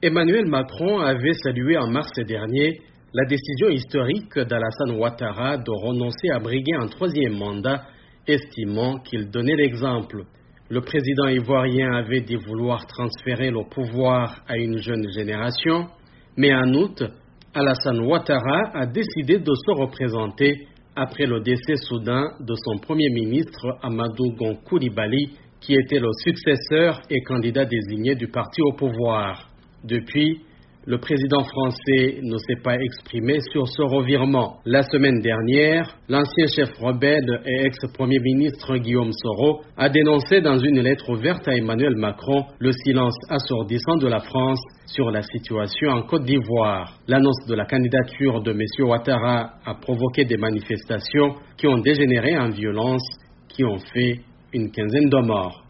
Emmanuel Macron avait salué en mars dernier la décision historique d'Alassane Ouattara de renoncer à briguer un troisième mandat, estimant qu'il donnait l'exemple. Le président ivoirien avait dit vouloir transférer le pouvoir à une jeune génération, mais en août, Alassane Ouattara a décidé de se représenter après le décès soudain de son premier ministre Amadou Gon Coulibaly, qui était le successeur et candidat désigné du parti au pouvoir. Depuis, le président français ne s'est pas exprimé sur ce revirement. La semaine dernière, l'ancien chef rebelle et ex-premier ministre Guillaume Soro a dénoncé dans une lettre ouverte à Emmanuel Macron le silence assourdissant de la France sur la situation en Côte d'Ivoire. L'annonce de la candidature de M. Ouattara a provoqué des manifestations qui ont dégénéré en violence, qui ont fait une quinzaine de morts.